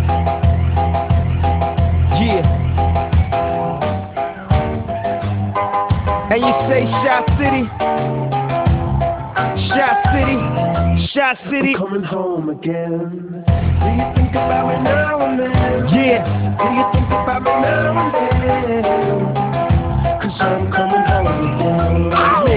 Yeah. And you say Shot City, Shot City, Shot City. I'm coming home again. Do you think about me now and then? Yeah. Do you think about me now and then? 'Cause I'm coming home again.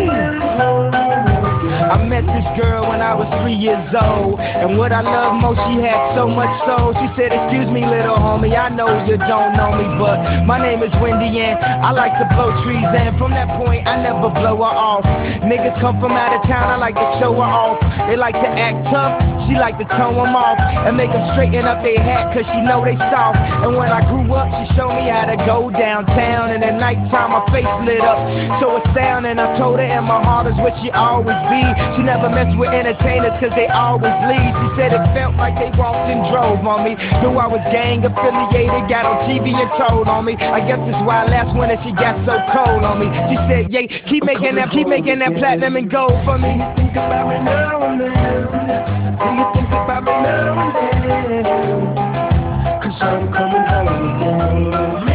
I met this girl when I was 3 years old, and what I love most, she had so much soul. She said, excuse me little homie, I know you don't know me, but my name is Wendy and I like to blow trees, and from that point I never blow her off. Niggas come from out of town, I like to show her off. They like to act tough, she like to tone them off and make them straighten up their hat, cause she know they soft. And when I grew up, she showed me how to go downtown, and at nighttime my face lit up so astounding. I told her in my heart is where she always be. She never messed with entertainers cause they always leave. She said it felt like they walked and drove on me. Knew I was gang affiliated, got on TV and told on me. I guess that's why last winter she got so cold on me. She said, yeah, keep making that platinum and gold for me. Do you think about me now and then? Do you think about me now and then? 'Cause I'm coming home again.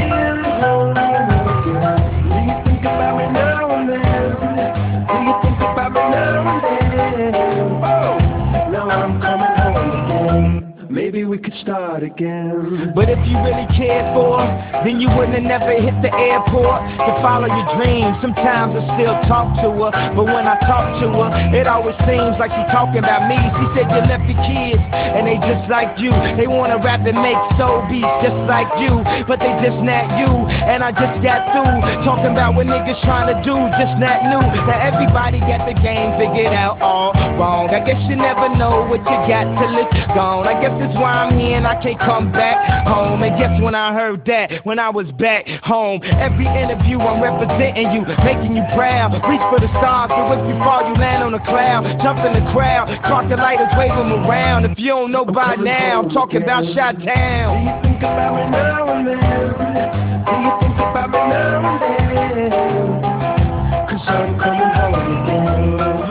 Do you think about me now and then? Do you think about me now and then? Oh, now I'm coming home again. Maybe we could start again. But if you really cared for her, then you wouldn't have never hit the airport to follow your dreams. Sometimes I still talk to her, but when I talk to her, it always seems like she's talking about me. She said you left your kids, and they just like you. They wanna rap and make soul beats just like you, but they just not you. And I just got through talking about what niggas trying to do, just not new. Now everybody got the game figured out all wrong. I guess you never know what you got till it's gone. I guess that's why I'm here and I can't come back home. And guess when I heard that, when I was back home. Every interview I'm representing you, making you proud. Reach for the stars, so if you fall you land on a cloud. Jump in the crowd, clock the lighters, wave them around. If you don't know by now, I'm talking about Shot Town. Do you think about me now and then? Do you think about me now and then? 'Cause I'm coming home again.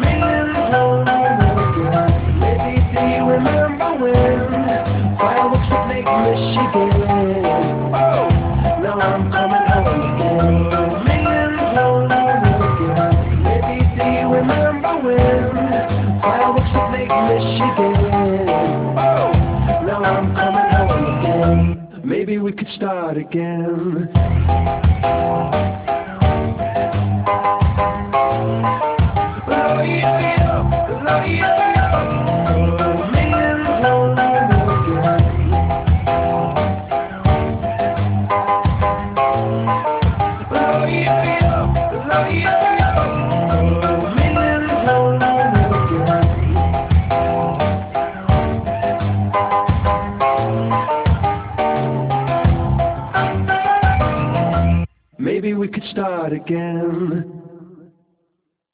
Maybe do you remember when fireworks at Lake Michigan? Oh, now I'm coming home again. Maybe do you remember when fireworks at Lake Michigan? Oh, now I'm coming home again. Maybe we could start again. Oh yeah, oh yeah. Maybe we could start again.